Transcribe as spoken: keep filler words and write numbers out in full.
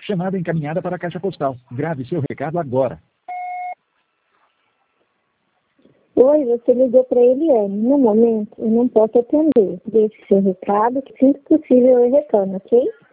Chamada encaminhada para a caixa postal. Grave seu recado agora. Oi, você ligou para a Eliane. No momento, eu não posso atender. Deixe seu recado, que sempre possível eu retorno, ok?